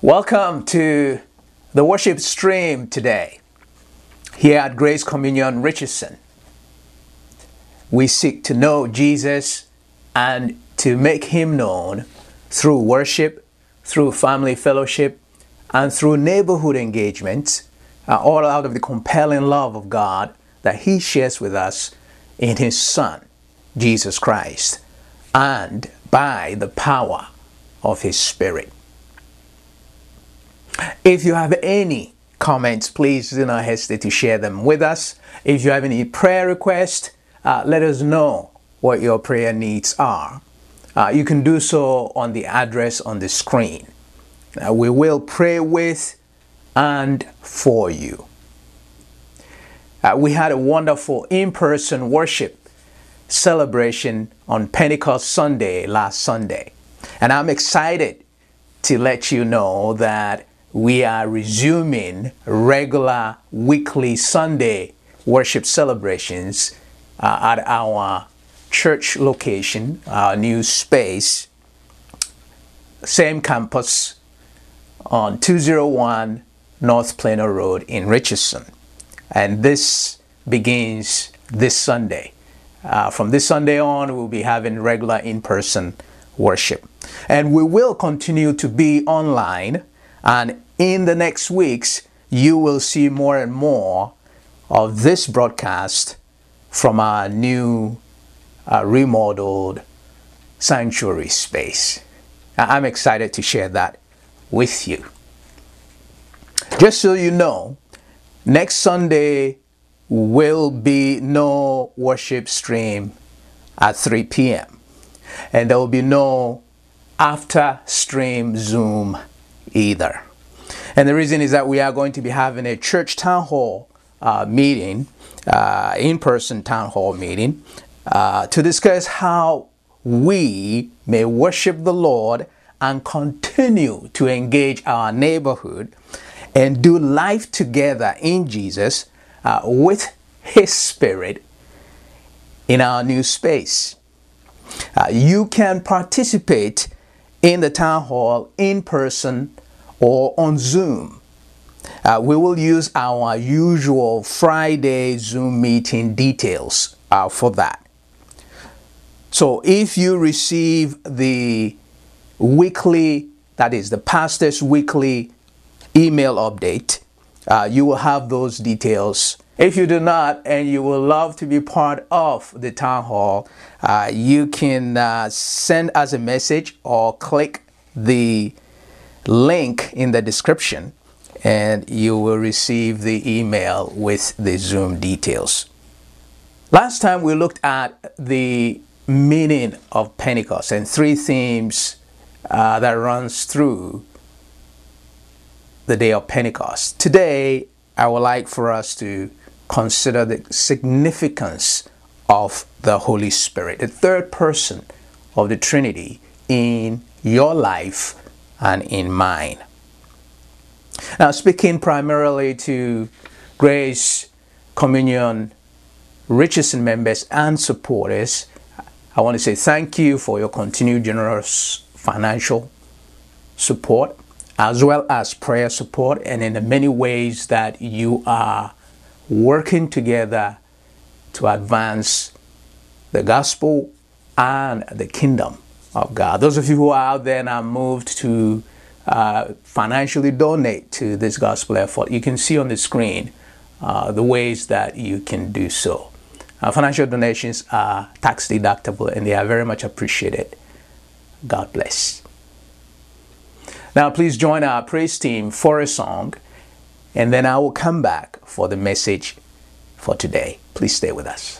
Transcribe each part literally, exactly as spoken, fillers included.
Welcome to the worship stream today here at Grace Communion Richardson. We seek to know Jesus and to make Him known through worship, through family fellowship, and through neighborhood engagements, uh, all out of the compelling love of God that He shares with us in His Son, Jesus Christ, and by the power of His Spirit. If you have any comments, please do not hesitate to share them with us. If you have any prayer requests, uh, let us know what your prayer needs are. Uh, you can do so on the address on the screen. Uh, we will pray with and for you. Uh, we had a wonderful in-person worship celebration on Pentecost Sunday last Sunday. And I'm excited to let you know that we are resuming regular weekly Sunday worship celebrations uh, at our church location, our new space, same campus on two oh one North Plano Road in Richardson. And this begins this Sunday. Uh, from this Sunday on, we'll be having regular in-person worship. And we will continue to be online. And in the next weeks, you will see more and more of this broadcast from our new uh, remodeled sanctuary space. I'm excited to share that with you. Just so you know, next Sunday will be no worship stream at three p.m. And there will be no after stream Zoom either. And the reason is that we are going to be having a church town hall uh, meeting, uh, in-person town hall meeting, uh, to discuss how we may worship the Lord and continue to engage our neighborhood and do life together in Jesus uh, with His Spirit in our new space. Uh, you can participate in the town hall in person or on Zoom. Uh, we will use our usual Friday Zoom meeting details uh, for that. So if you receive the weekly, that is the pastor's weekly email update, uh, you will have those details. If you do not and you would love to be part of the town hall, uh, you can uh, send us a message or click the link in the description and you will receive the email with the Zoom details. Last time we looked at the meaning of Pentecost and three themes uh, that runs through the day of Pentecost. Today, I would like for us to consider the significance of the Holy Spirit, the third person of the Trinity in your life and in mine. Now, speaking primarily to Grace Communion Richardson members and supporters, I want to say thank you for your continued generous financial support, as well as prayer support, and in the many ways that you are working together to advance the gospel and the kingdom of God. Those of you who are out there and are moved to uh, financially donate to this gospel effort, you can see on the screen uh, the ways that you can do so. Uh, financial donations are tax deductible and they are very much appreciated. God bless. Now please join our praise team for a song, and then I will come back for the message for today. Please stay with us.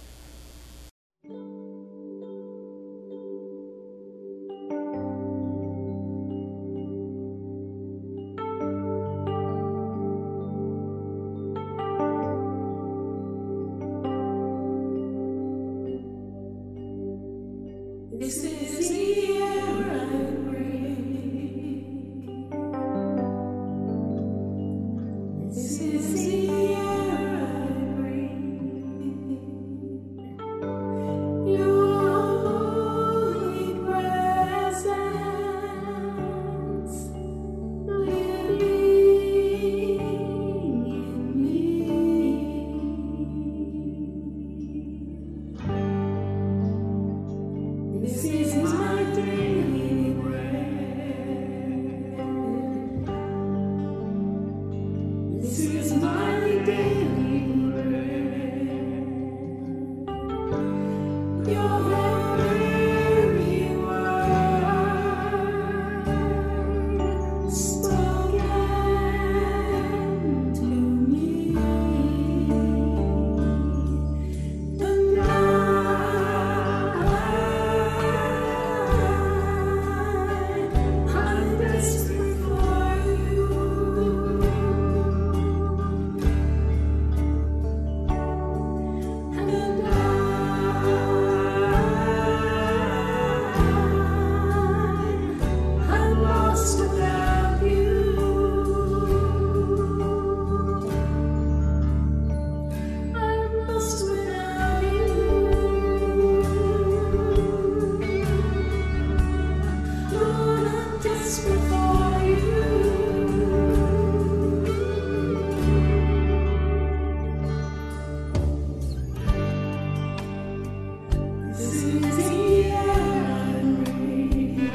This is the air I breathe. This is the air I breathe. Your holy presence This is my daily bread. This is my daily bread. Your very word spoken to me. And I'm desperate for you. And I'm lost without you. I'm lost without you. Lord, I'm desperate for you. This is the air I breathe.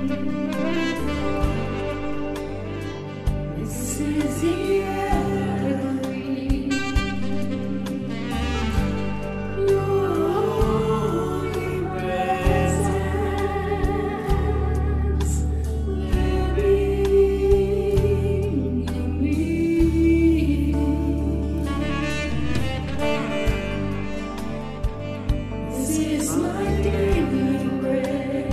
This is the air I breathe. Your holy presence living in me. This is my daily bread.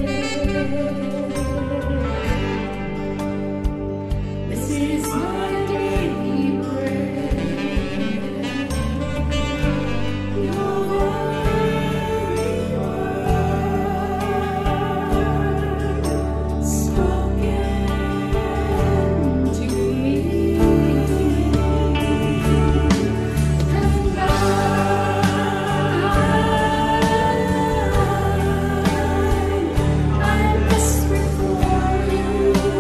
This is my daily bread. Your very word spoken to me. And I'm desperate for you.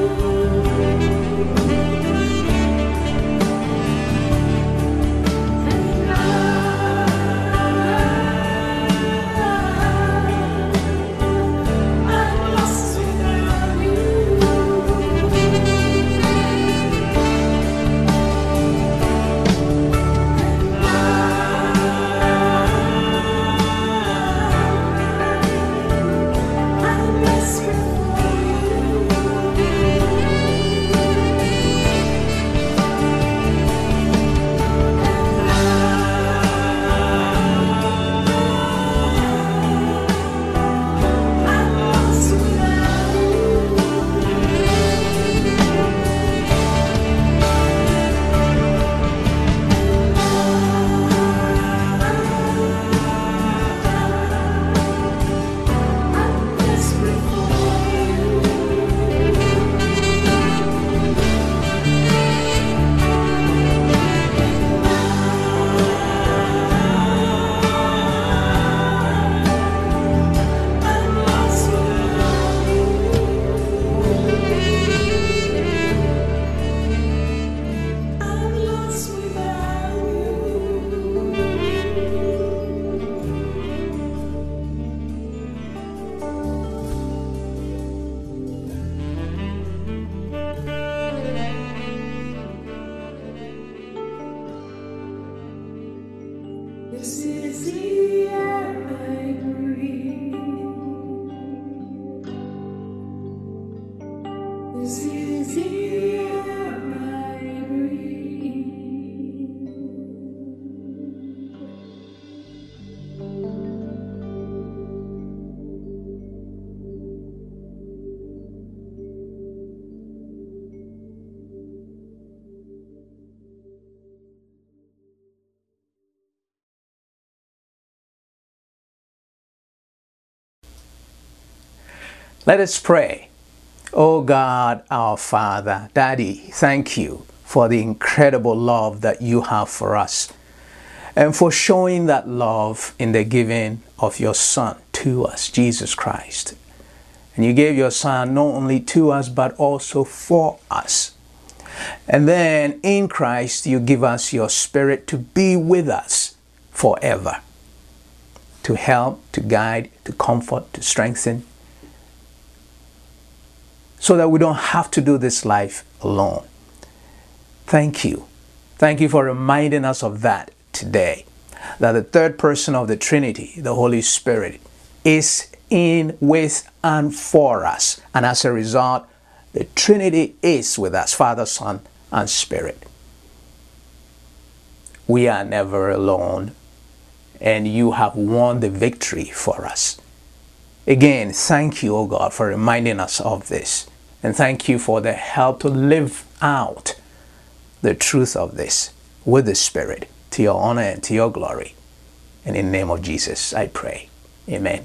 And I'm lost without you. I'm desperate for I'm lost without I'm desperate for I'm lost without you. I'm lost without you. This is the air I breathe. This is the air I breathe. Let us pray. Oh God, our Father, Daddy, thank you for the incredible love that you have for us and for showing that love in the giving of your Son to us, Jesus Christ. And you gave your Son not only to us, but also for us. And then in Christ, you give us your Spirit to be with us forever. to help, to guide, to comfort, to strengthen, so that we don't have to do this life alone. Thank you. Thank you for reminding us of that today, that the third person of the Trinity, the Holy Spirit, is in, with, and for us. And as a result, the Trinity is with us, Father, Son, and Spirit. We are never alone, and you have won the victory for us. Again, thank you, O God, for reminding us of this. And thank you for the help to live out the truth of this with the Spirit, to your honor and to your glory. And in the name of Jesus, I pray. Amen.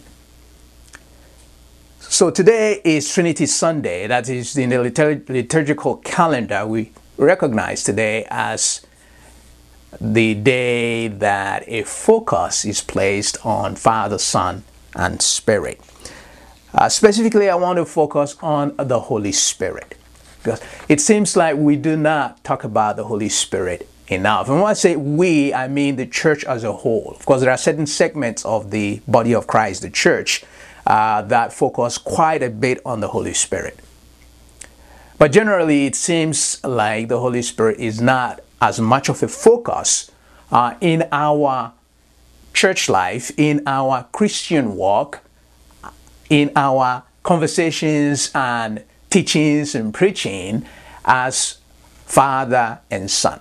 So today is Trinity Sunday. That is in the litur- liturgical calendar. We recognize today as the day that a focus is placed on Father, Son, and Spirit. Uh, specifically, I want to focus on the Holy Spirit, because it seems like we do not talk about the Holy Spirit enough. And when I say we, I mean the church as a whole. Of course, there are certain segments of the body of Christ, the church, uh, that focus quite a bit on the Holy Spirit. But generally, it seems like the Holy Spirit is not as much of a focus uh, in our church life, in our Christian walk, in our conversations and teachings and preaching as Father and Son.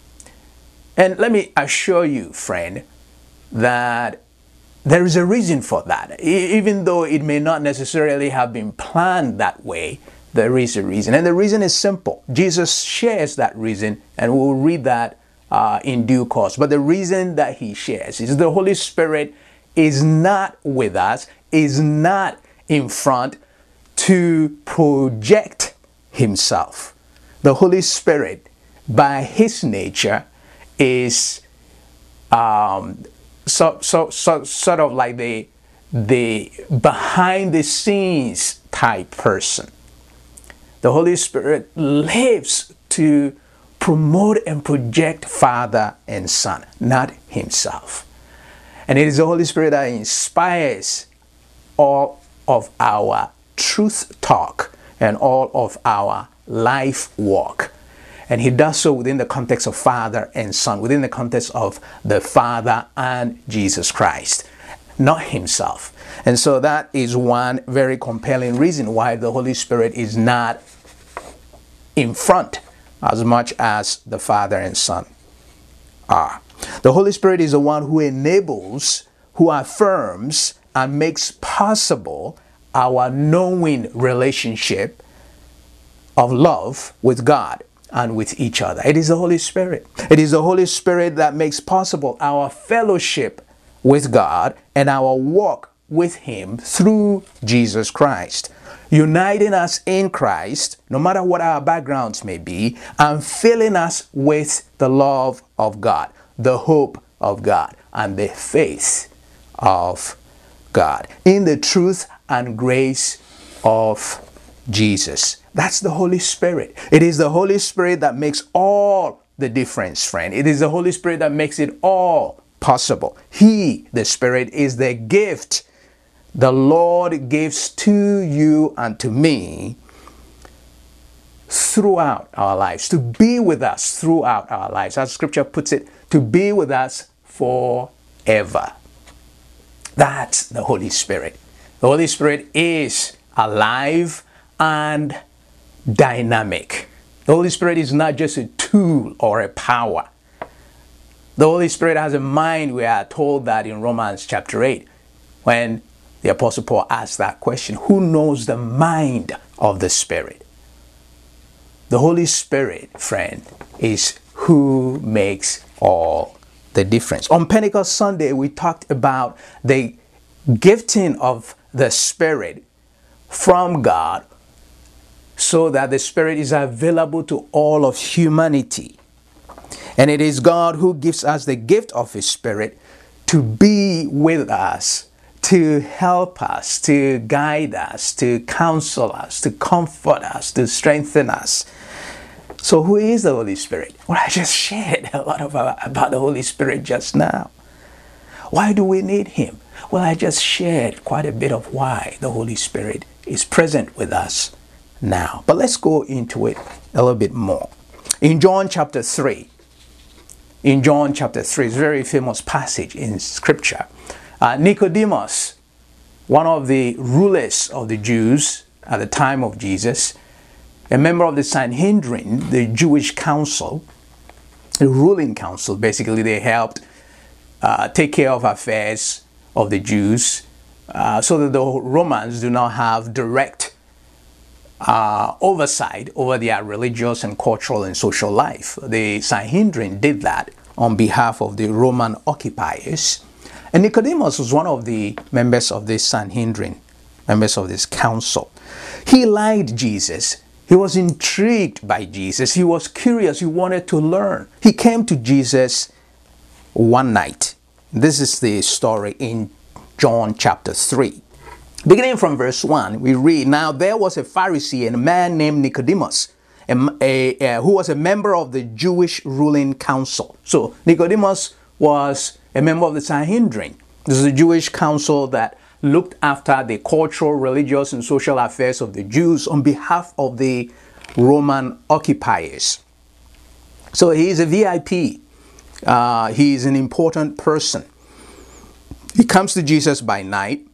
And let me assure you, friend, that there is a reason for that. E- even though it may not necessarily have been planned that way, there is a reason. And the reason is simple. Jesus shares that reason, and we'll read that uh, in due course. But the reason that he shares is the Holy Spirit is not with us, is not in front to project himself. The Holy Spirit, by his nature, is um, so, so, so, sort of like the, the behind the scenes type person. The Holy Spirit lives to promote and project Father and Son, not himself. And it is the Holy Spirit that inspires all of our truth talk and all of our life walk. And he does so within the context of Father and Son, within the context of the Father and Jesus Christ, not himself. And so that is one very compelling reason why the Holy Spirit is not in front as much as the Father and Son are. The Holy Spirit is the one who enables, who affirms, and makes possible our knowing relationship of love with God and with each other. It is the Holy Spirit. It is the Holy Spirit that makes possible our fellowship with God and our walk with him through Jesus Christ, uniting us in Christ, no matter what our backgrounds may be, and filling us with the love of God, the hope of God, and the faith of God, in the truth and grace of Jesus. That's the Holy Spirit. It is the Holy Spirit that makes all the difference, friend. It is the Holy Spirit that makes it all possible. He, the Spirit, is the gift the Lord gives to you and to me throughout our lives, to be with us throughout our lives. As Scripture puts it, to be with us forever. That's the Holy Spirit. The Holy Spirit is alive and dynamic. The Holy Spirit is not just a tool or a power. The Holy Spirit has a mind. We are told that in Romans chapter eight, when the Apostle Paul asked that question, who knows the mind of the Spirit? The Holy Spirit, friend, is who makes all the difference. On Pentecost Sunday, we talked about the gifting of the Spirit from God so that the Spirit is available to all of humanity. And it is God who gives us the gift of his Spirit to be with us, to help us, to guide us, to counsel us, to comfort us, to strengthen us. So who is the Holy Spirit? Well, I just shared a lot about, about the Holy Spirit just now. Why do we need him? Well, I just shared quite a bit of why the Holy Spirit is present with us now. But let's go into it a little bit more. In John chapter three, in John chapter three, it's a very famous passage in Scripture. Uh, Nicodemus, one of the rulers of the Jews at the time of Jesus, a member of the Sanhedrin, the Jewish council, the ruling council, basically they helped uh, take care of affairs of the Jews uh, so that the Romans do not have direct uh, oversight over their religious and cultural and social life. The Sanhedrin did that on behalf of the Roman occupiers. And Nicodemus was one of the members of this Sanhedrin, members of this council. He liked Jesus. He was intrigued by Jesus. He was curious. He wanted to learn. He came to Jesus one night. This is the story in John chapter three. Beginning from verse one, we read, "Now there was a Pharisee and a man named Nicodemus, a, a, a, who was a member of the Jewish ruling council." So Nicodemus was a member of the Sanhedrin. This is a Jewish council that looked after the cultural, religious, and social affairs of the Jews on behalf of the Roman occupiers. So he is a V I P. Uh, he is an important person. He comes to Jesus by night,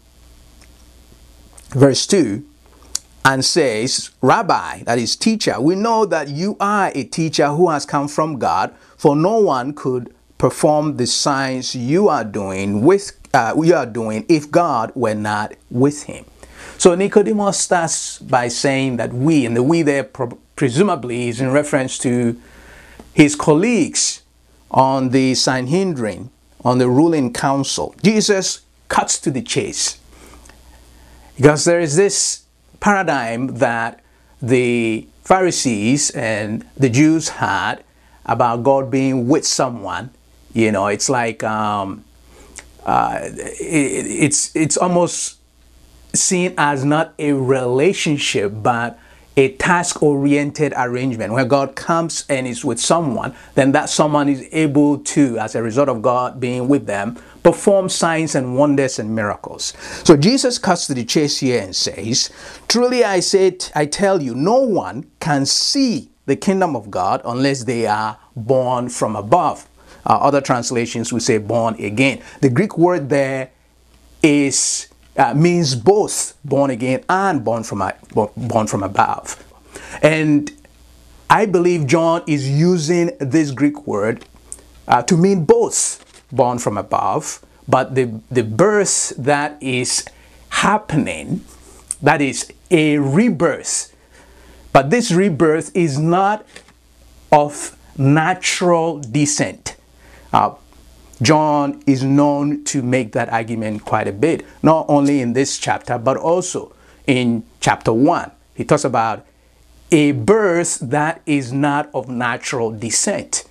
verse two, and says, "Rabbi," that is teacher, "we know that you are a teacher who has come from God, for no one could perform the signs you are doing with uh, you are doing if God were not with him." So Nicodemus starts by saying that we, and the we there pro- presumably is in reference to his colleagues on the Sanhedrin, on the ruling council. Jesus cuts to the chase, because there is this paradigm that the Pharisees and the Jews had about God being with someone. You know, it's like um, uh, it, it's it's almost seen as not a relationship, but a task-oriented arrangement. Where God comes and is with someone, then that someone is able to, as a result of God being with them, perform signs and wonders and miracles. So Jesus cuts to the chase here and says, "Truly I say, I tell you, no one can see the kingdom of God unless they are born from above." Uh, other translations will say born again. The Greek word there is uh, means both born again and born from a, born from above. And I believe John is using this Greek word uh, to mean both born from above, but the, the birth that is happening, that is a rebirth. But this rebirth is not of natural descent. Uh, John is known to make that argument quite a bit, not only in this chapter, but also in chapter one. He talks about a birth that is not of natural descent.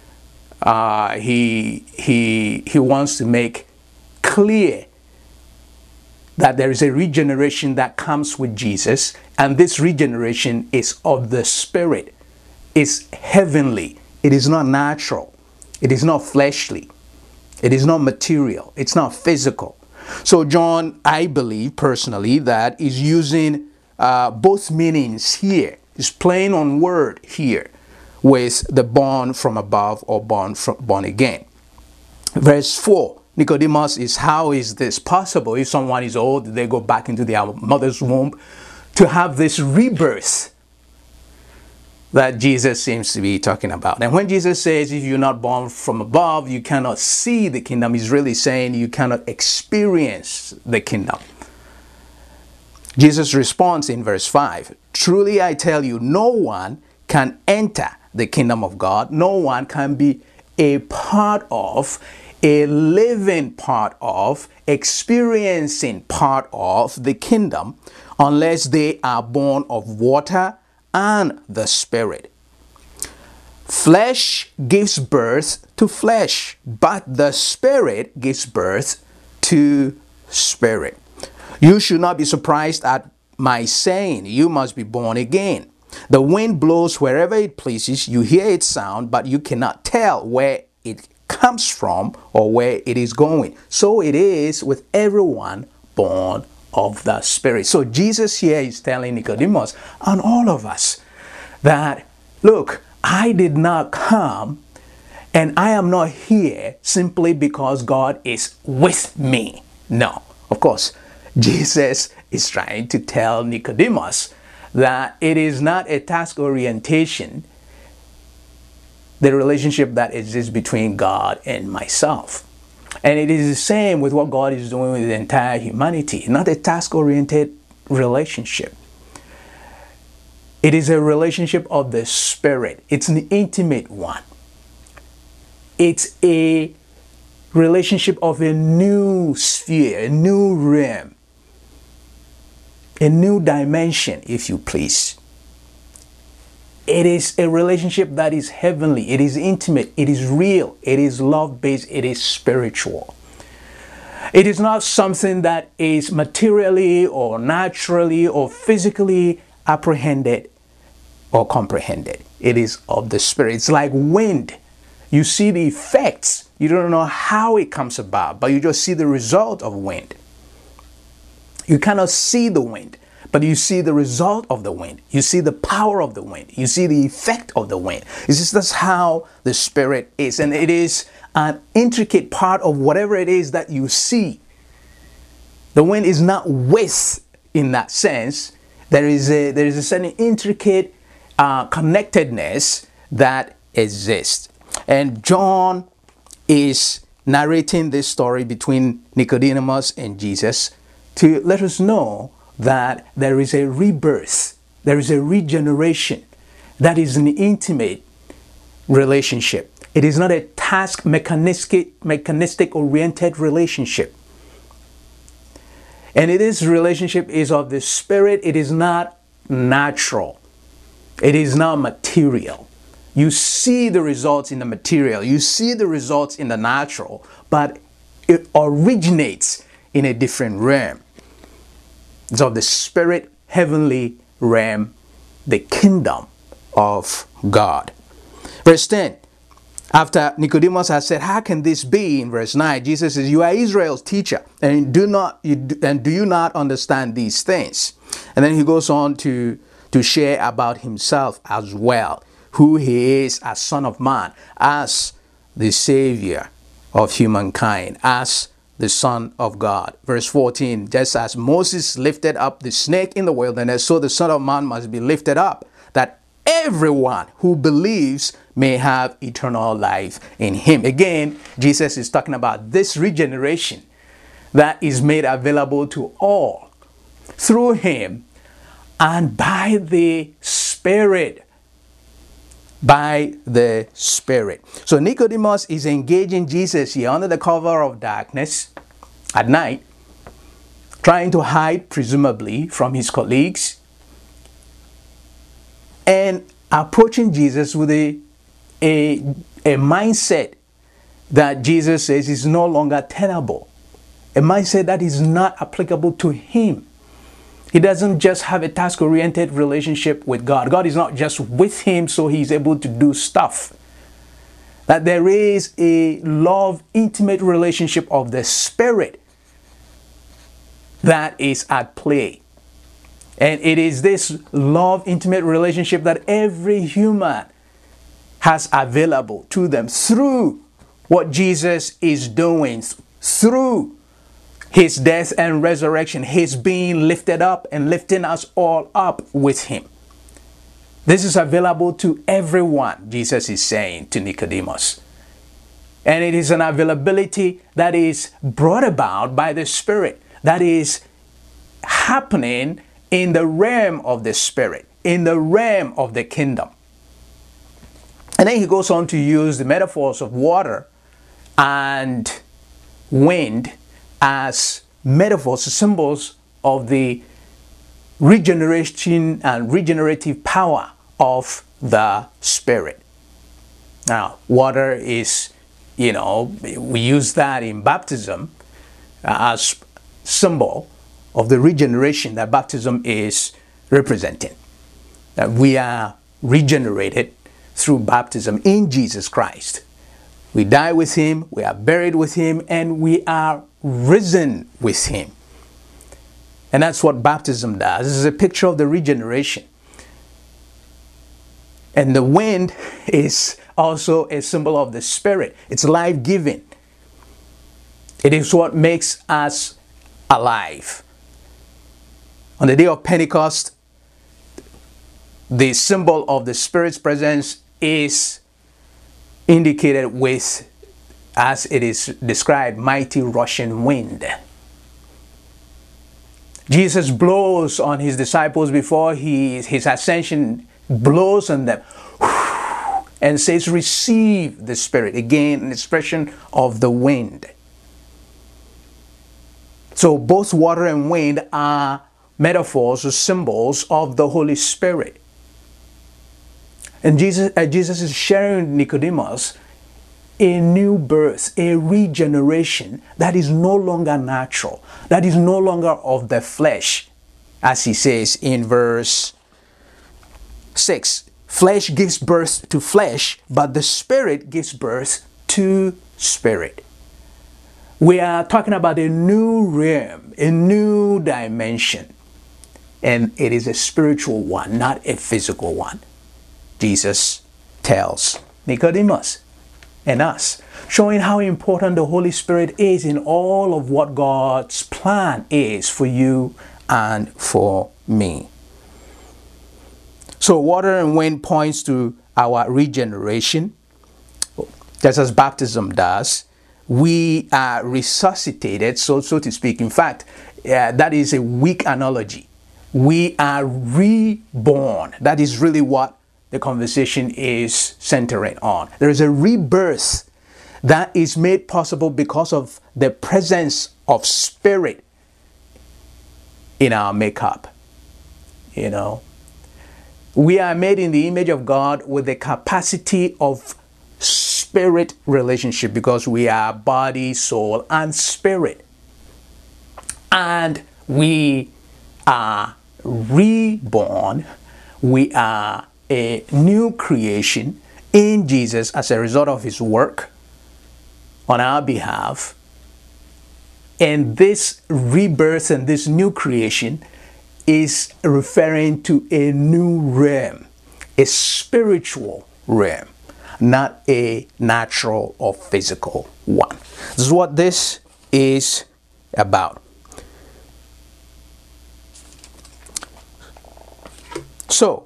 Uh, he, he, he wants to make clear that there is a regeneration that comes with Jesus, and this regeneration is of the Spirit. It's heavenly. It is not natural. It is not fleshly. It is not material. It's not physical. So John, I believe personally, that is using uh, both meanings here. He's playing on word here with the born from above or born from born again. Verse four, Nicodemus is, how is this possible? If someone is old, they go back into their mother's womb to have this rebirth that Jesus seems to be talking about. And when Jesus says, if you're not born from above, you cannot see the kingdom, he's really saying you cannot experience the kingdom. Jesus responds in verse five, "Truly I tell you, no one can enter the kingdom of God. No one can be a part of, a living part of, experiencing part of the kingdom unless they are born of water and the Spirit. Flesh gives birth to flesh, but the Spirit gives birth to spirit. You should not be surprised at my saying, you must be born again. The wind blows wherever it pleases. You hear its sound, but you cannot tell where it comes from or where it is going. So it is with everyone born of the Spirit. So Jesus here is telling Nicodemus and all of us that, look, I did not come and I am not here simply because God is with me. No, of course, Jesus is trying to tell Nicodemus that it is not a task orientation, the relationship that exists between God and myself. And it is the same with what God is doing with the entire humanity, not a task-oriented relationship. It is a relationship of the Spirit. It's an intimate one. It's a relationship of a new sphere, a new realm, a new dimension, if you please. It is a relationship that is heavenly, it is intimate, it is real, it is love-based, it is spiritual. It is not something that is materially or naturally or physically apprehended or comprehended. It is of the Spirit. It's like wind. You see the effects. You don't know how it comes about, but you just see the result of wind. You cannot see the wind, but you see the result of the wind. You see the power of the wind. You see the effect of the wind. It's just that's how the Spirit is. And it is an intricate part of whatever it is that you see. The wind is not with in that sense. There is a, there is a certain intricate uh, connectedness that exists. And John is narrating this story between Nicodemus and Jesus to let us know that there is a rebirth, there is a regeneration, that is an intimate relationship. It is not a task mechanistic, mechanistic oriented relationship. And this relationship is of the Spirit. It is not natural. It is not material. You see the results in the material. You see the results in the natural, but it originates in a different realm. It's of the Spirit, heavenly realm, the kingdom of God. Verse ten, after Nicodemus has said, how can this be? In verse nine, Jesus says, you are Israel's teacher, and do not you do, and do you not understand these things? And then he goes on to, to share about himself as well, who he is as Son of Man, as the Savior of humankind, as the Son of God. Verse fourteen, just as Moses lifted up the snake in the wilderness, so the Son of Man must be lifted up, that everyone who believes may have eternal life in him. Again, Jesus is talking about this regeneration that is made available to all through him and by the Spirit. By the Spirit. So Nicodemus is engaging Jesus here under the cover of darkness at night, trying to hide presumably from his colleagues, and approaching Jesus with a, a, a mindset that Jesus says is no longer tenable, a mindset that is not applicable to him. He doesn't just have a task-oriented relationship with God. God is not just with him so he's able to do stuff. That there is a love, intimate relationship of the Spirit that is at play. And it is this love, intimate relationship that every human has available to them through what Jesus is doing, through his death and resurrection, his being lifted up and lifting us all up with him. This is available to everyone, Jesus is saying to Nicodemus. And it is an availability that is brought about by the Spirit, that is happening in the realm of the Spirit, in the realm of the kingdom. And then he goes on to use the metaphors of water and wind as metaphors, symbols of the regeneration and regenerative power of the Spirit. Now, water is, you know, we use that in baptism as symbol of the regeneration that baptism is representing. That we are regenerated through baptism in Jesus Christ. We die with him, we are buried with him, and we are risen with him. And that's what baptism does. This is a picture of the regeneration. And the wind is also a symbol of the Spirit. It's life-giving. It is what makes us alive. On the day of Pentecost, the symbol of the Spirit's presence is indicated with, as it is described, mighty rushing wind. Jesus blows on his disciples before he, his ascension, blows on them and says, receive the Spirit. Again, an expression of the wind. So both water and wind are metaphors or symbols of the Holy Spirit. And Jesus, uh, Jesus is sharing with Nicodemus a new birth, a regeneration that is no longer natural, that is no longer of the flesh, as he says in verse six. Flesh gives birth to flesh, but the Spirit gives birth to spirit. We are talking about a new realm, a new dimension, and it is a spiritual one, not a physical one. Jesus tells Nicodemus and us, showing how important the Holy Spirit is in all of what God's plan is for you and for me. So water and wind points to our regeneration, just as baptism does. We are resuscitated, so, so to speak. In fact, uh, that is a weak analogy. We are reborn. That is really what the conversation is centering on. There is a rebirth that is made possible because of the presence of Spirit in our makeup. You know, we are made in the image of God with the capacity of spirit relationship because we are body, soul, and spirit. And we are reborn. We are a new creation in Jesus as a result of his work on our behalf. And this rebirth and this new creation is referring to a new realm, a spiritual realm, not a natural or physical one. This is what this is about. So,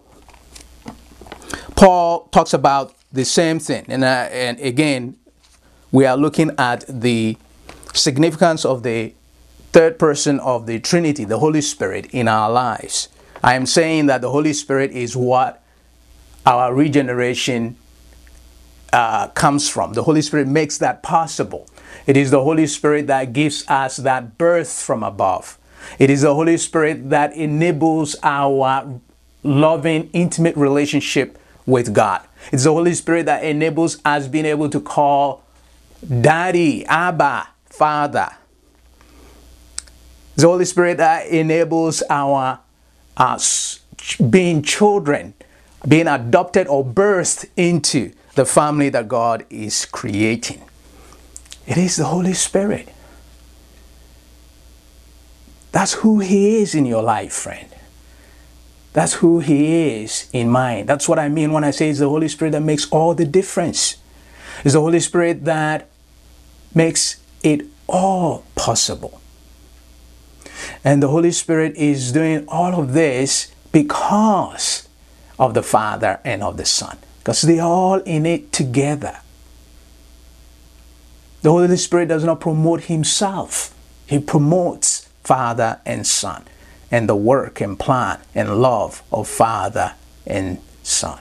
Paul talks about the same thing. And, uh, and again, we are looking at the significance of the third person of the Trinity, the Holy Spirit, in our lives. I am saying that the Holy Spirit is what our regeneration uh, comes from. The Holy Spirit makes that possible. It is the Holy Spirit that gives us that birth from above. It is the Holy Spirit that enables our loving, intimate relationship with God. It's the Holy Spirit that enables us being able to call Daddy, Abba, Father. It's the Holy Spirit that enables our uh, being children, being adopted or birthed into the family that God is creating. It is the Holy Spirit. That's who he is in your life, friend. That's who he is in mine. That's what I mean when I say it's the Holy Spirit that makes all the difference. It's the Holy Spirit that makes it all possible. And the Holy Spirit is doing all of this because of the Father and of the Son. Because they are all in it together. The Holy Spirit does not promote himself. He promotes Father and Son, and the work and plan and love of Father and Son.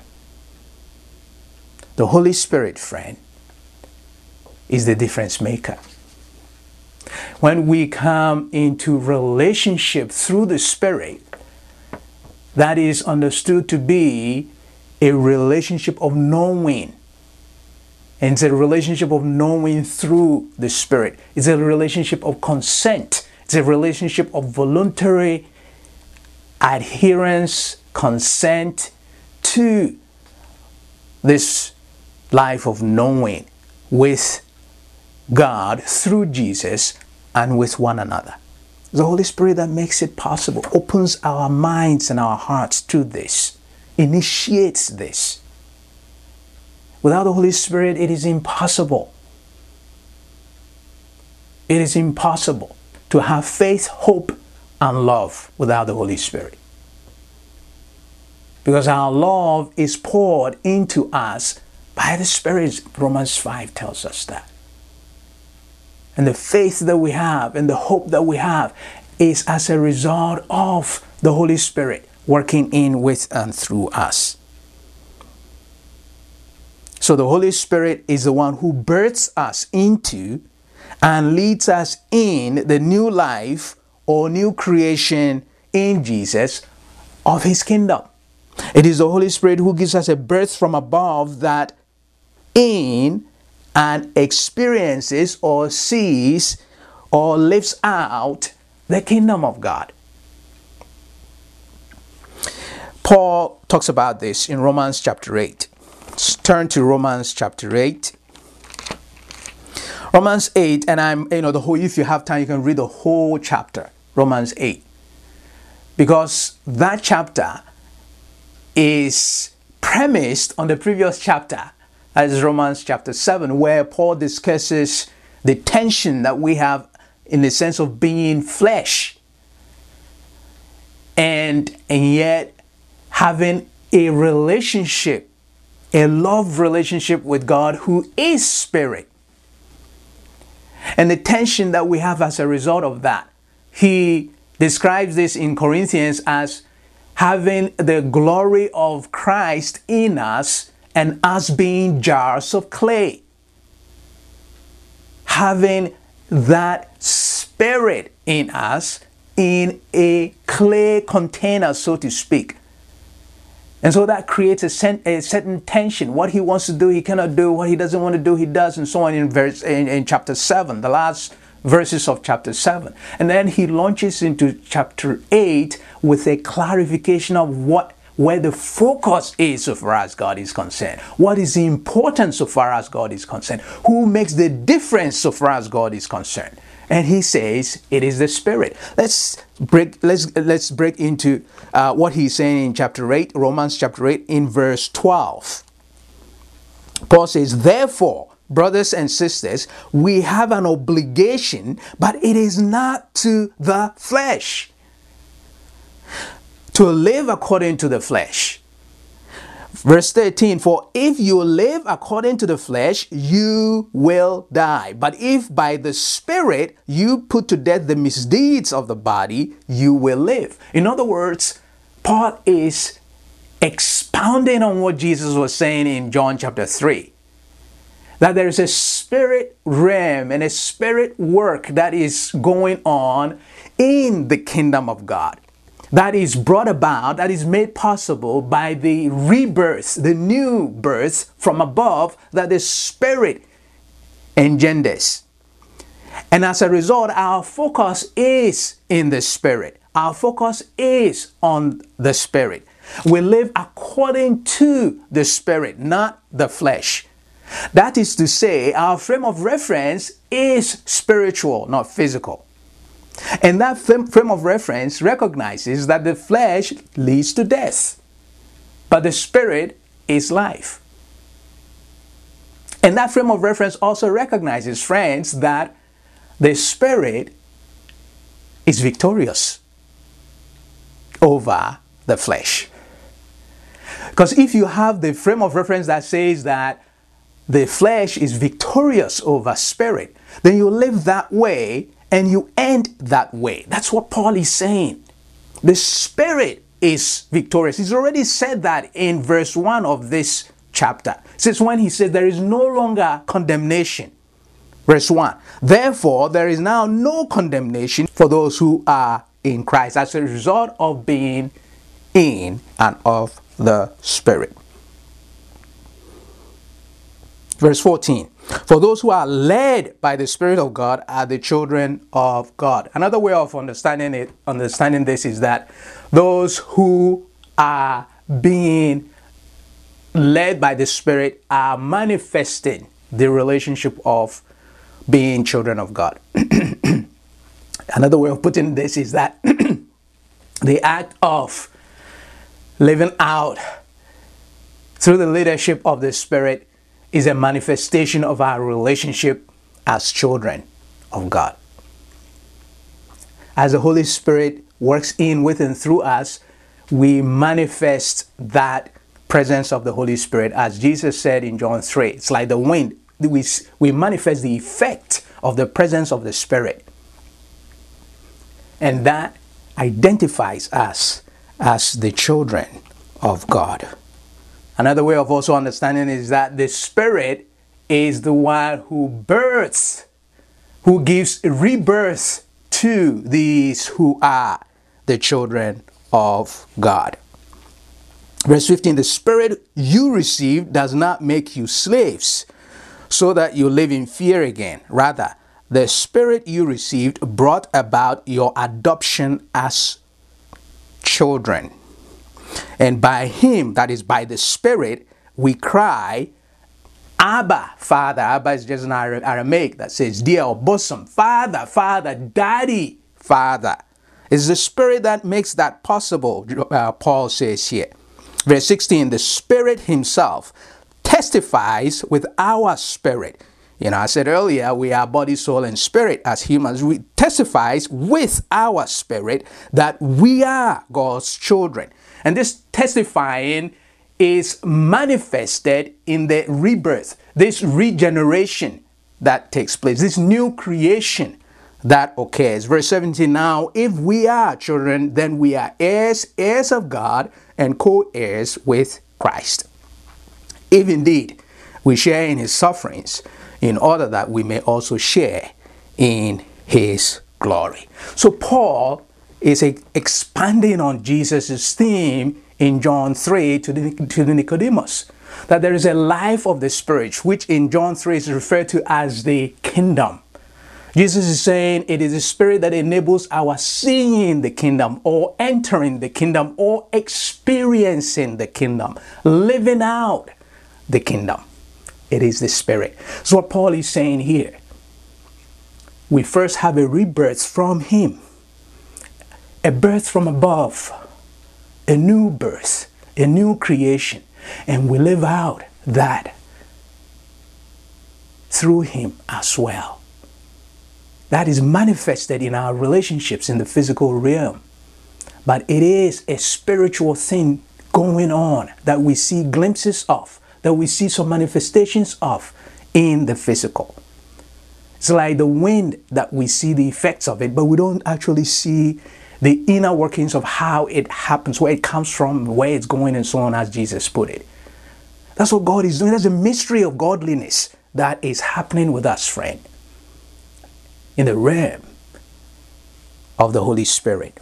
The Holy Spirit, friend, is the difference maker. When we come into relationship through the Spirit, that is understood to be a relationship of knowing. And it's a relationship of knowing through the Spirit. It's a relationship of consent. It's a relationship of voluntary adherence, consent to this life of knowing with God through Jesus and with one another. The Holy Spirit that makes it possible, opens our minds and our hearts to this, initiates this. Without the Holy Spirit, it is impossible. It is impossible to have faith, hope, and love without the Holy Spirit. Because our love is poured into us by the Spirit. Romans five tells us that. And the faith that we have and the hope that we have is as a result of the Holy Spirit working in, with, and through us. So the Holy Spirit is the one who births us into and leads us in the new life or new creation in Jesus of His kingdom. It is the Holy Spirit who gives us a birth from above that in and experiences or sees or lives out the kingdom of God. Paul talks about this in Romans chapter eight. Let's turn to Romans chapter eight. Romans eight, and I'm, you know, the whole, if you have time, you can read the whole chapter, Romans eight. Because that chapter is premised on the previous chapter, as Romans chapter seven, where Paul discusses the tension that we have in the sense of being flesh and, and yet having a relationship, a love relationship with God who is spirit. And the tension that we have as a result of that. He describes this in Corinthians as having the glory of Christ in us and us being jars of clay. Having that spirit in us in a clay container, so to speak. And so that creates a, sen- a certain tension. What he wants to do, he cannot do. What he doesn't want to do, he does, and so on in, verse, in, in chapter seven, the last verses of chapter seven. And then he launches into chapter eight with a clarification of what where the focus is so far as God is concerned. What is important so far as God is concerned? Who makes the difference so far as God is concerned? And he says it is the Spirit. Let's break. Let's let's break into uh, what he's saying in chapter eight, Romans chapter eight, in verse twelve. Paul says, "Therefore, brothers and sisters, we have an obligation, but it is not to the flesh, to live according to the flesh." Verse thirteen, "For if you live according to the flesh, you will die. But if by the Spirit you put to death the misdeeds of the body, you will live." In other words, Paul is expounding on what Jesus was saying in John chapter three. That there is a spirit realm and a spirit work that is going on in the kingdom of God. That is brought about, that is made possible by the rebirth, the new birth from above that the Spirit engenders. And as a result, our focus is in the Spirit. Our focus is on the Spirit. We live according to the Spirit, not the flesh. That is to say, our frame of reference is spiritual, not physical. And that frame of reference recognizes that the flesh leads to death, but the Spirit is life. And that frame of reference also recognizes, friends, that the Spirit is victorious over the flesh. Because if you have the frame of reference that says that the flesh is victorious over spirit, then you live that way and you end that way. That's what Paul is saying. The Spirit is victorious. He's already said that in verse one of this chapter. Since when he said there is no longer condemnation. Verse one, "Therefore there is now no condemnation for those who are in Christ," as a result of being in and of the Spirit. Verse fourteen, "For those who are led by the Spirit of God are the children of God." Another way of understanding it, understanding this is that those who are being led by the Spirit are manifesting the relationship of being children of God. Another way of putting this is that the act of living out through the leadership of the Spirit is a manifestation of our relationship as children of God. As the Holy Spirit works in, with, and through us, we manifest that presence of the Holy Spirit. As Jesus said in John three, it's like the wind. We, we manifest the effect of the presence of the Spirit. And that identifies us as the children of God. Another way of also understanding is that the Spirit is the one who births, who gives rebirth to these who are the children of God. Verse fifteen, the Spirit you received does not make you slaves, so that you live in fear again. Rather, the Spirit you received brought about your adoption as children. And by Him, that is by the Spirit, we cry, Abba, Father. Abba is just an Aramaic that says dear or bosom. Father, Father, Daddy, Father. It's the Spirit that makes that possible, uh, Paul says here. Verse sixteen, the Spirit Himself testifies with our spirit. You know, I said earlier, we are body, soul, and spirit as humans. We testifies with our spirit that we are God's children. And this testifying is manifested in the rebirth, this regeneration that takes place, this new creation that occurs. Verse seventeen, now if we are children, then we are heirs, heirs of God, and co-heirs with Christ. If indeed we share in His sufferings, in order that we may also share in His glory. So Paul is expanding on Jesus' theme in John three to the, to the Nicodemus, that there is a life of the Spirit, which in John three is referred to as the kingdom. Jesus is saying it is the Spirit that enables our seeing the kingdom, or entering the kingdom, or experiencing the kingdom, living out the kingdom. It is the Spirit. So what Paul is saying here, we first have a rebirth from Him, a birth from above, a new birth, a new creation, and we live out that through Him as well. That is manifested in our relationships in the physical realm. But it is a spiritual thing going on that we see glimpses of, that we see some manifestations of in the physical. It's like the wind that we see the effects of it, but we don't actually see the inner workings of how it happens, where it comes from, where it's going, and so on, as Jesus put it. That's what God is doing. That's a mystery of godliness that is happening with us, friend, in the realm of the Holy Spirit.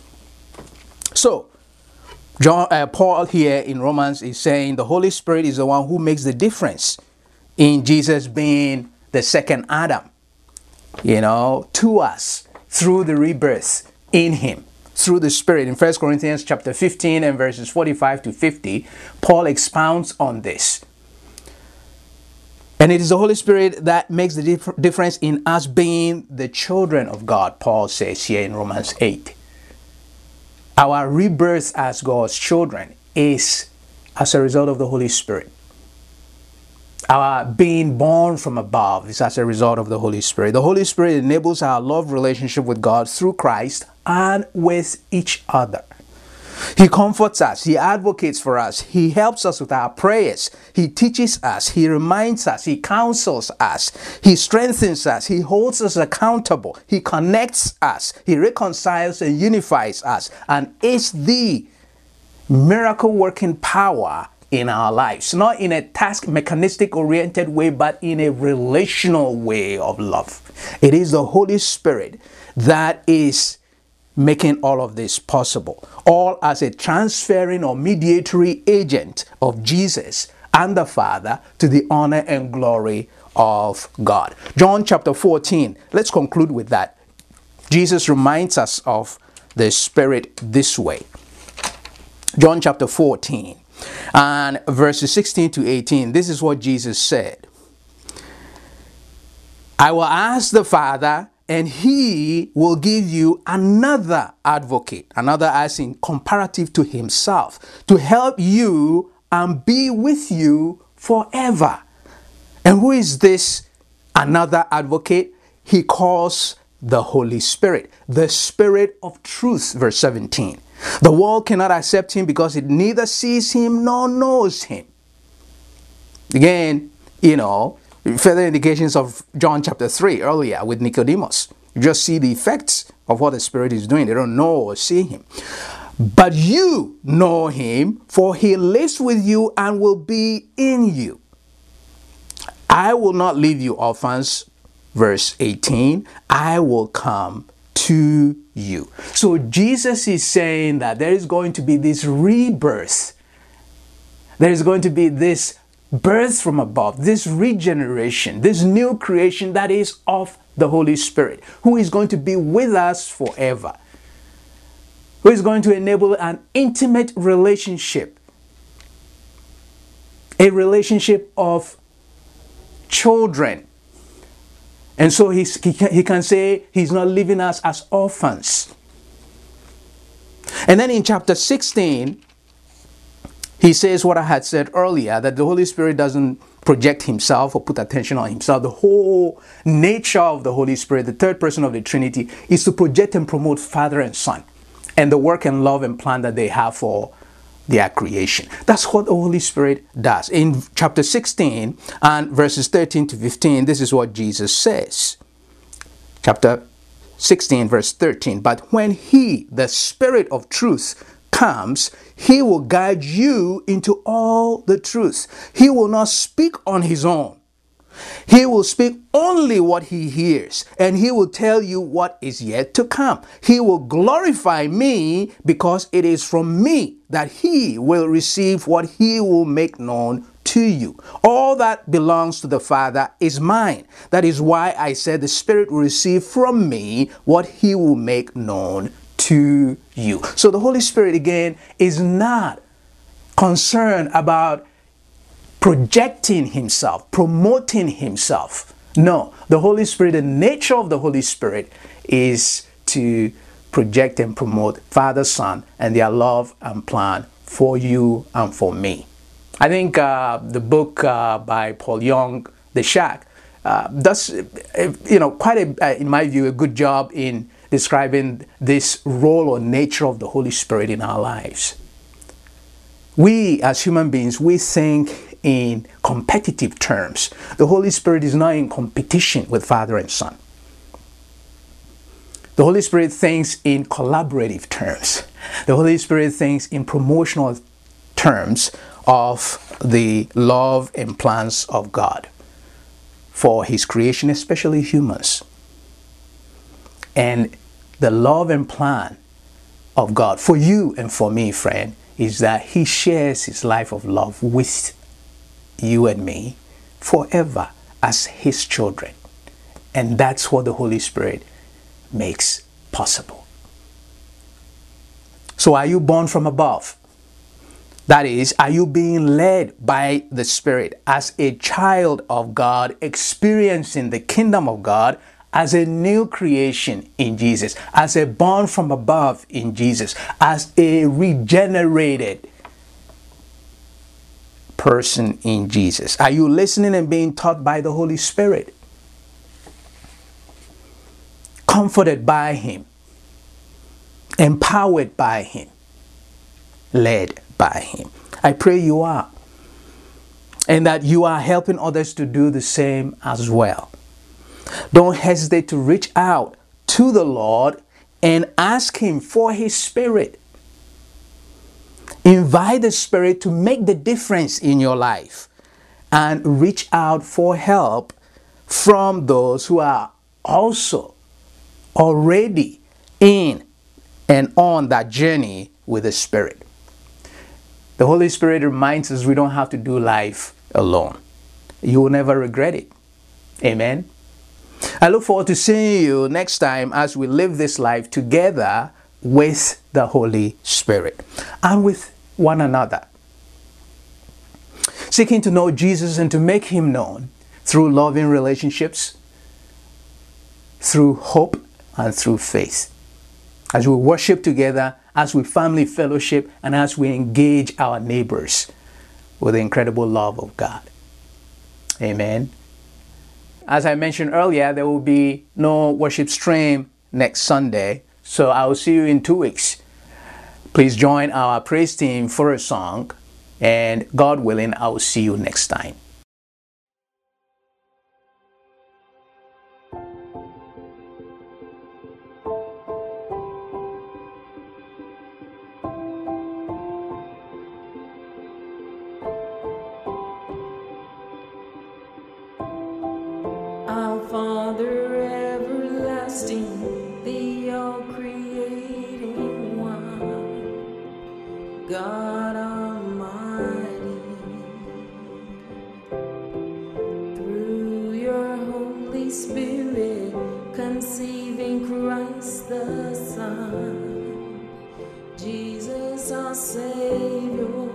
So, John, uh, Paul here in Romans is saying the Holy Spirit is the one who makes the difference in Jesus being the second Adam, you know, to us through the rebirth in Him, through the Spirit. In First Corinthians chapter fifteen and verses forty-five to fifty, Paul expounds on this. And it is the Holy Spirit that makes the dif- difference in us being the children of God, Paul says here in Romans eight. Our rebirth as God's children is as a result of the Holy Spirit. Our being born from above is as a result of the Holy Spirit. The Holy Spirit enables our love relationship with God through Christ and with each other. He comforts us. He advocates for us. He helps us with our prayers. He teaches us. He reminds us. He counsels us. He strengthens us. He holds us accountable. He connects us. He reconciles and unifies us, and is the miracle working power in our lives. Not in a task mechanistic oriented way, but in a relational way of love. It is the Holy Spirit that is making all of this possible, all as a transferring or mediatory agent of Jesus and the Father to the honor and glory of God. John chapter fourteen, let's conclude with that. Jesus reminds us of the Spirit this way. John chapter fourteen and verses sixteen to eighteen, this is what Jesus said. I will ask the Father, and he will give you another advocate, another as in comparative to himself, to help you and be with you forever. And who is this another advocate? He calls the Holy Spirit, the Spirit of truth, verse seventeen. The world cannot accept him because it neither sees him nor knows him. Again, you know, further indications of John chapter three earlier with Nicodemus. You just see the effects of what the Spirit is doing. They don't know or see him. But you know him, for he lives with you and will be in you. I will not leave you orphans, verse eighteen. I will come to you. So Jesus is saying that there is going to be this rebirth. There is going to be this birth from above, this regeneration, this new creation that is of the Holy Spirit, who is going to be with us forever, who is going to enable an intimate relationship, a relationship of children. And so he's, he, can, he can say he's not leaving us as orphans. And then in chapter sixteen, he says what I had said earlier, that the Holy Spirit doesn't project himself or put attention on himself. The whole nature of the Holy Spirit, the third person of the Trinity, is to project and promote Father and Son and the work and love and plan that they have for their creation. That's what the Holy Spirit does. In chapter sixteen and verses thirteen to fifteen, this is what Jesus says. Chapter sixteen, verse thirteen. But when he, the Spirit of truth, comes, he will guide you into all the truth. He will not speak on his own. He will speak only what he hears, and he will tell you what is yet to come. He will glorify me, because it is from me that he will receive what he will make known to you. All that belongs to the Father is mine. That is why I said the Spirit will receive from me what he will make known to you. So the Holy Spirit, again, is not concerned about projecting himself, promoting himself. No, the Holy Spirit, the nature of the Holy Spirit is to project and promote Father, Son, and their love and plan for you and for me. I think uh, the book uh, by Paul Young, The Shack, uh, does, uh, you know, quite a, uh, in my view, a good job in describing this role or nature of the Holy Spirit in our lives. We, as human beings, we think in competitive terms. The Holy Spirit is not in competition with Father and Son. The Holy Spirit thinks in collaborative terms. The Holy Spirit thinks in promotional terms of the love and plans of God for his creation, especially humans. And the love and plan of God for you and for me, friend, is that he shares his life of love with you and me forever as his children. And that's what the Holy Spirit makes possible. So are you born from above? That is, are you being led by the Spirit as a child of God, experiencing the kingdom of God as a new creation in Jesus, as a born from above in Jesus, as a regenerated person in Jesus? Are you listening and being taught by the Holy Spirit? Comforted by him, empowered by him, led by him? I pray you are, and that you are helping others to do the same as well. Don't hesitate to reach out to the Lord and ask him for his Spirit. Invite the Spirit to make the difference in your life, and reach out for help from those who are also already in and on that journey with the Spirit. The Holy Spirit reminds us we don't have to do life alone. You will never regret it. Amen. I look forward to seeing you next time as we live this life together with the Holy Spirit and with one another, seeking to know Jesus and to make him known through loving relationships, through hope and through faith. As we worship together, as we family fellowship, and as we engage our neighbors with the incredible love of God. Amen. As I mentioned earlier, there will be no worship stream next Sunday, so I will see you in two weeks. Please join our praise team for a song, and God willing, I will see you next time. Our Father everlasting, the all-creating one, God Almighty, through your Holy Spirit, conceiving Christ the Son, Jesus our Savior.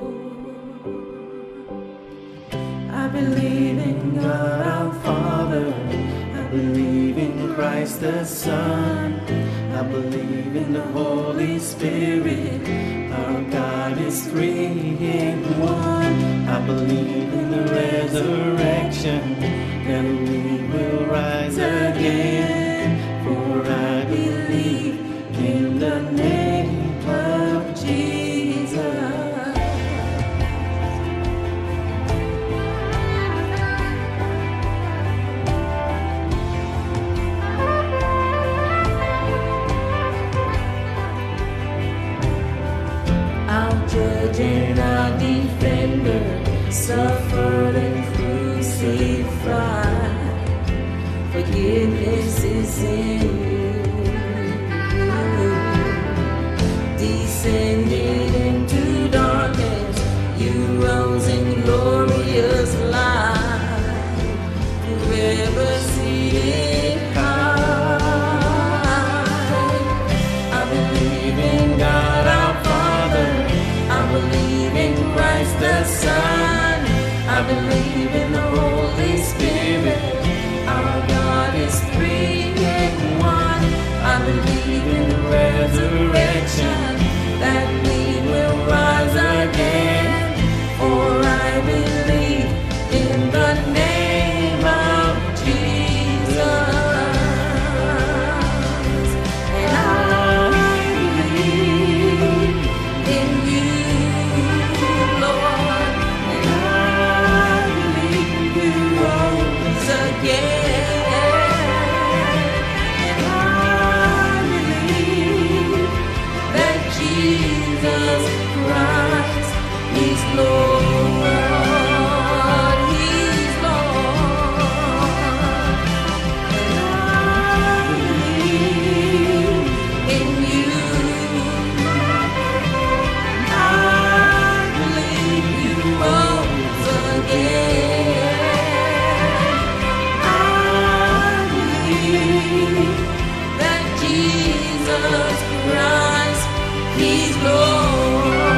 I believe in God our Father, I believe in Christ the Son, I believe in the Holy Spirit, our God is three in one. I believe in the resurrection, that we will rise again, for I believe in the name of Jesus. Judge and our defender, suffered and crucified. Forgiveness is in you. Descended into darkness, you rose in glorious light, forever seated high. I believe in God our Father, I believe in Christ the Son, I believe in the Holy Spirit, our God is three in one. I believe in the resurrection, that we will rise again, for I believe in the name of Jesus. And I believe in you, Lord, and I believe you rose again, and I believe that Jesus Christ is Lord, He's Lord, and I believe in you. I believe you rose again. I believe that Jesus Christ, He's Lord.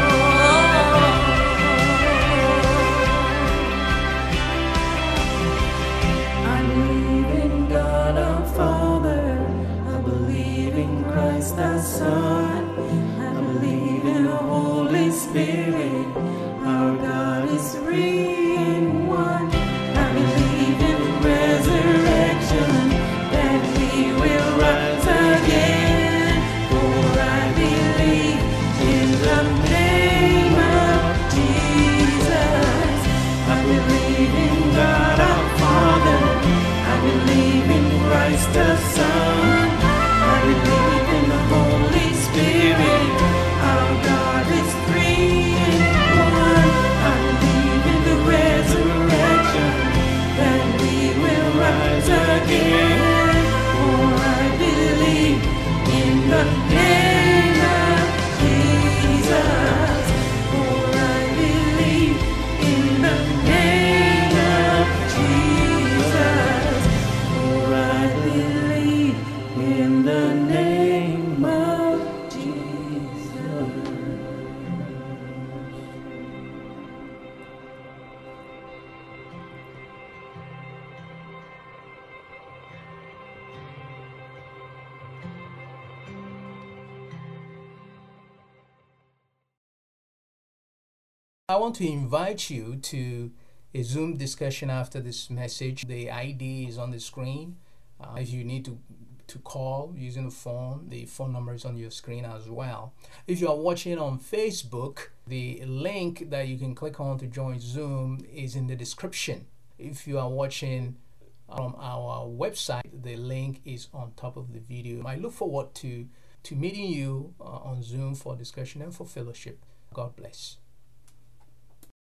I believe in God our Father, I believe in Christ the Son, I believe in the Holy Spirit, our God is three in one. I believe in the resurrection, that we will rise again, for I believe in the name of Jesus. I believe in God our Father, I believe in Christ the Son, I believe in the Holy Spirit, our God is three in one. I want to invite you to a Zoom discussion after this message. The I D is on the screen. Uh, if you need to to call using the phone, the phone number is on your screen as well. If you are watching on Facebook, the link that you can click on to join Zoom is in the description. If you are watching from our website, the link is on top of the video. I look forward to to meeting you uh, on Zoom for discussion and for fellowship. God bless.